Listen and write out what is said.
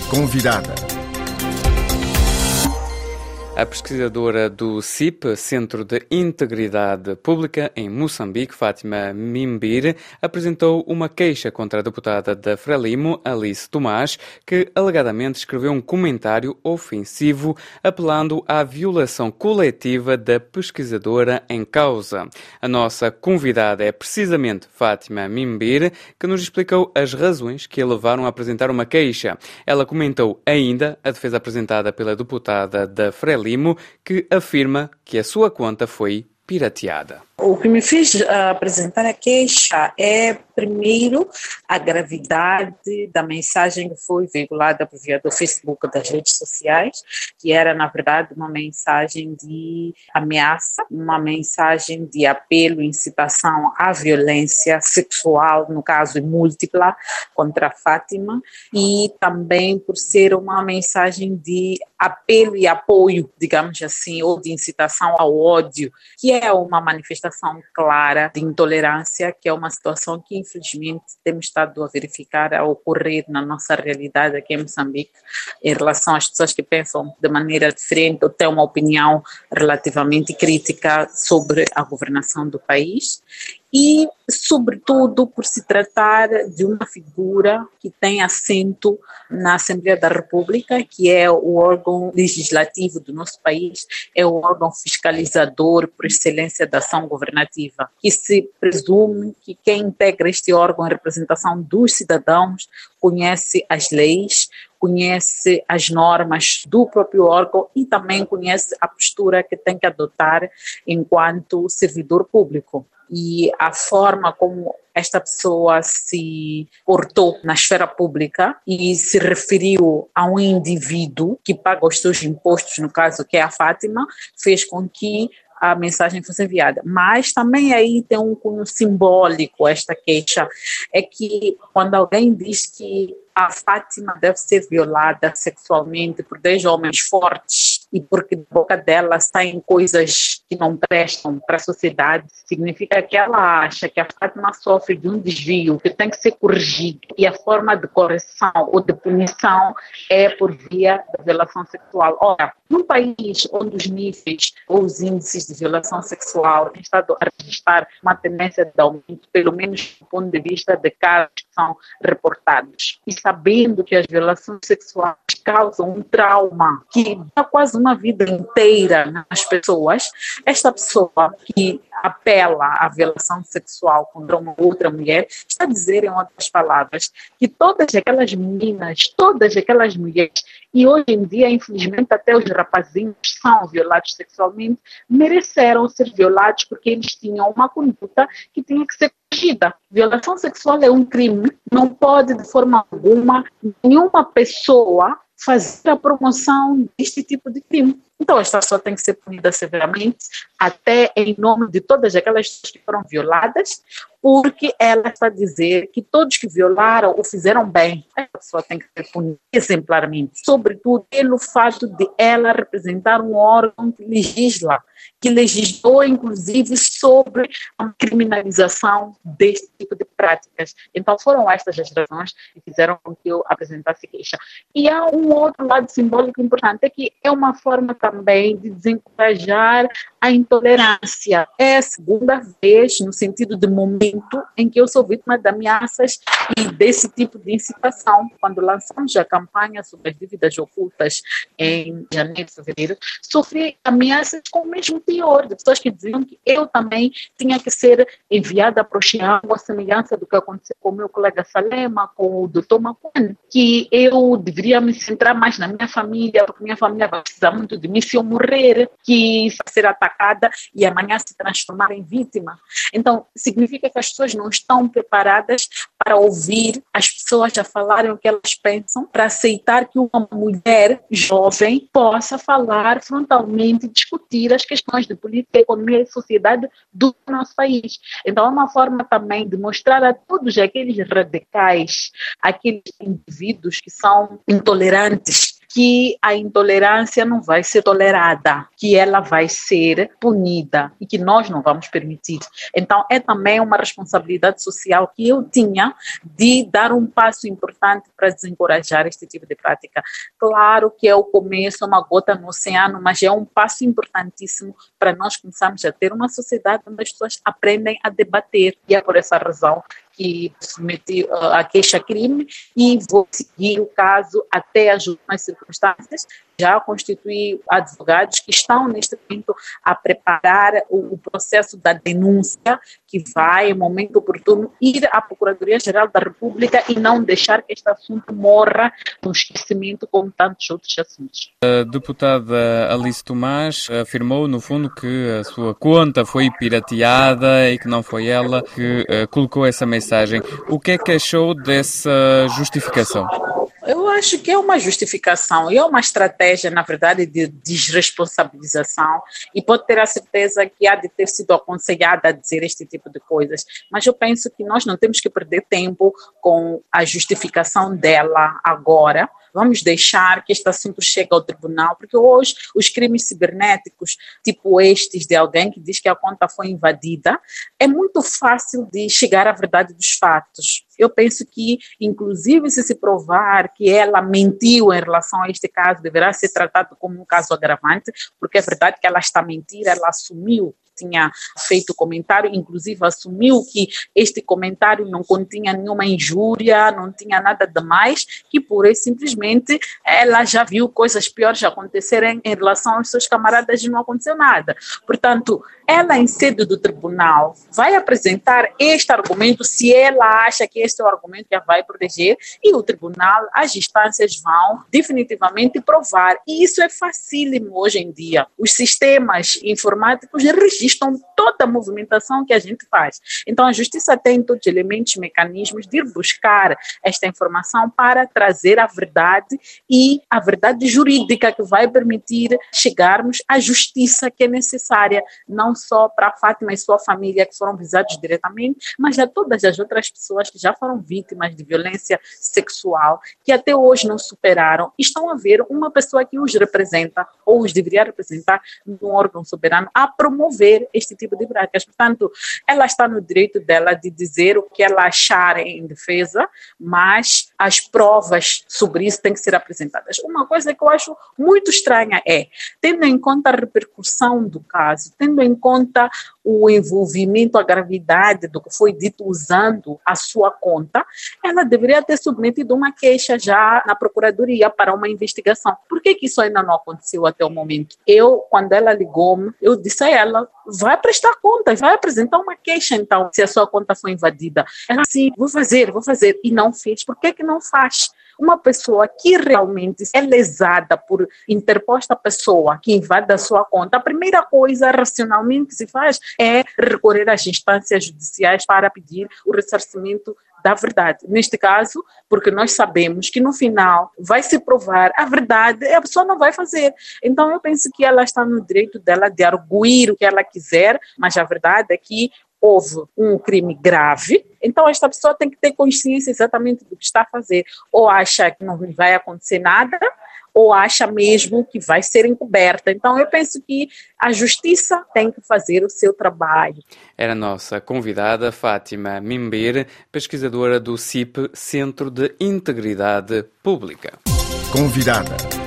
Convidada. A pesquisadora do CIP, Centro de Integridade Pública em Moçambique, Fátima Mimbir, apresentou uma queixa contra a deputada da Frelimo, Alice Tomás, que alegadamente escreveu um comentário ofensivo apelando à violação coletiva da pesquisadora em causa. A nossa convidada é precisamente Fátima Mimbir, que nos explicou as razões que a levaram a apresentar uma queixa. Ela comentou ainda a defesa apresentada pela deputada da Frelimo, que afirma que a sua conta foi pirateada. O que me fez apresentar a queixa é, primeiro, a gravidade da mensagem que foi veiculada por via do Facebook, das redes sociais, que era, na verdade, uma mensagem de ameaça, uma mensagem de apelo, incitação à violência sexual, no caso múltipla, contra a Fátima, e também por ser uma mensagem de apelo e apoio, digamos assim, ou de incitação ao ódio, que é uma manifestação clara de intolerância, que é uma situação que infelizmente temos estado a verificar a ocorrer na nossa realidade aqui em Moçambique, em relação às pessoas que pensam de maneira diferente ou têm uma opinião relativamente crítica sobre a governação do país. E, sobretudo, por se tratar de uma figura que tem assento na Assembleia da República, que é o órgão legislativo do nosso país, é o órgão fiscalizador por excelência da ação governativa, que se presume que quem integra este órgão em representação dos cidadãos conhece as leis, conhece as normas do próprio órgão e também conhece a postura que tem que adotar enquanto servidor público. E a forma como esta pessoa se portou na esfera pública e se referiu a um indivíduo que paga os seus impostos, no caso que é a Fátima, fez com que a mensagem fosse enviada. Mas também aí tem um cunho simbólico esta queixa, é que quando alguém diz que a Fátima deve ser violada sexualmente por 10 homens fortes e porque da boca dela saem coisas que não prestam para a sociedade, significa que ela acha que a Fátima sofre de um desvio que tem que ser corrigido e a forma de correção ou de punição é por via da violação sexual. Ora, num país onde os níveis ou os índices de violação sexual têm estado a registrar uma tendência de aumento, pelo menos do ponto de vista de casos que são reportados, e sabendo que as violações sexuais causam um trauma que dá quase uma vida inteira nas pessoas, esta pessoa que apela à violação sexual contra uma outra mulher está a dizer, em outras palavras, que todas aquelas meninas, todas aquelas mulheres, e hoje em dia, infelizmente, até os rapazinhos são violados sexualmente, mereceram ser violados porque eles tinham uma conduta que tinha que ser corrigida. Violação sexual é um crime, não pode de forma alguma nenhuma pessoa fazer a promoção deste tipo de crime. Então, esta pessoa tem que ser punida severamente, até em nome de todas aquelas pessoas que foram violadas, porque ela está a dizer que todos que violaram o fizeram bem. Essa pessoa tem que ser punida exemplarmente, sobretudo pelo fato de ela representar um órgão que legisla, que legislou inclusive sobre a criminalização deste tipo de práticas. Então, foram estas as razões que fizeram com que eu apresentasse queixa. E há um outro lado simbólico importante, é que é uma forma também de desencorajar a intolerância. É a segunda vez, no sentido de momento, em que eu sou vítima de ameaças e desse tipo de incitação. Quando lançamos a campanha sobre as dívidas ocultas em janeiro, fevereiro, sofri ameaças com o mesmo teor, de pessoas que diziam que eu também tinha que ser enviada para o Xiango, a semelhança do que aconteceu com o meu colega Salema, com o Dr. Mapuane, que eu deveria me centrar mais na minha família, porque minha família vai precisar muito de mim se eu morrer, que ser atacada e amanhã se transformar em vítima. Então, significa que as pessoas não estão preparadas para ouvir as pessoas a falarem o que elas pensam, para aceitar que uma mulher jovem possa falar frontalmente, discutir as questões de política, economia e sociedade do nosso país. Então, é uma forma também de mostrar a todos aqueles radicais, aqueles indivíduos que são intolerantes, que a intolerância não vai ser tolerada. que ela vai ser punida e que nós não vamos permitir. Então, é também uma responsabilidade social que eu tinha de dar um passo importante para desencorajar este tipo de prática. Claro que é o começo, é uma gota no oceano, mas é um passo importantíssimo para nós começarmos a ter uma sociedade onde as pessoas aprendem a debater. E é por essa razão que submeti a queixa-crime e vou seguir o caso até as últimas circunstâncias. Já constituí advogados que estão neste momento a preparar o processo da denúncia, que vai, em momento oportuno, ir à Procuradoria-Geral da República e não deixar que este assunto morra no esquecimento como tantos outros assuntos. A deputada Alice Tomás afirmou, no fundo, que a sua conta foi pirateada e que não foi ela que colocou essa mensagem. O que é que achou dessa justificação? Eu acho que é uma justificação e é uma estratégia, na verdade, de desresponsabilização, e pode ter a certeza que há de ter sido aconselhada a dizer este tipo de coisas, mas eu penso que nós não temos que perder tempo com a justificação dela agora. Vamos deixar que este assunto chegue ao tribunal, porque hoje os crimes cibernéticos, tipo estes de alguém que diz que a conta foi invadida, é muito fácil de chegar à verdade dos fatos. Eu penso que, inclusive, se provar que ela mentiu em relação a este caso, deverá ser tratado como um caso agravante, porque é verdade que ela está a mentir, ela assumiu tinha feito comentário, inclusive assumiu que este comentário não continha nenhuma injúria, não tinha nada de mais, que pura e simplesmente ela já viu coisas piores acontecerem em relação aos seus camaradas e não aconteceu nada. Portanto, ela em sede do tribunal vai apresentar este argumento se ela acha que este é o argumento que a vai proteger, e o tribunal, as instâncias vão definitivamente provar. E isso é facílimo hoje em dia. Os sistemas informáticos registram toda a movimentação que a gente faz. Então, a justiça tem todos os elementos, mecanismos de ir buscar esta informação para trazer a verdade e a verdade jurídica que vai permitir chegarmos à justiça que é necessária, não só para a Fátima e sua família que foram visados diretamente, mas a todas as outras pessoas que já foram vítimas de violência sexual, que até hoje não superaram, e estão a ver uma pessoa que os representa, ou os deveria representar num órgão soberano, a promover este tipo de práticas. Portanto, ela está no direito dela de dizer o que ela achar em defesa, mas as provas sobre isso têm que ser apresentadas. Uma coisa que eu acho muito estranha é, tendo em conta a repercussão do caso, tendo em conta o envolvimento, a gravidade do que foi dito usando a sua conta, ela deveria ter submetido uma queixa já na Procuradoria para uma investigação. Por que isso ainda não aconteceu até o momento? Quando ela ligou-me, eu disse a ela, vai prestar conta, vai apresentar uma queixa então, se a sua conta foi invadida. Ela sim, vou fazer, e não fez. Por que não faz? Uma pessoa que realmente é lesada por interposta pessoa que invade a sua conta, a primeira coisa racionalmente que se faz é recorrer às instâncias judiciais para pedir o ressarcimento da verdade. Neste caso, porque nós sabemos que no final vai se provar a verdade, a pessoa não vai fazer. Então eu penso que ela está no direito dela de arguir o que ela quiser, mas a verdade é que houve um crime grave, então esta pessoa tem que ter consciência exatamente do que está a fazer. Ou acha que não vai acontecer nada, ou acha mesmo que vai ser encoberta. Então eu penso que a justiça tem que fazer o seu trabalho. Era a nossa convidada Fátima Mimbir, pesquisadora do CIP, Centro de Integridade Pública. Convidada.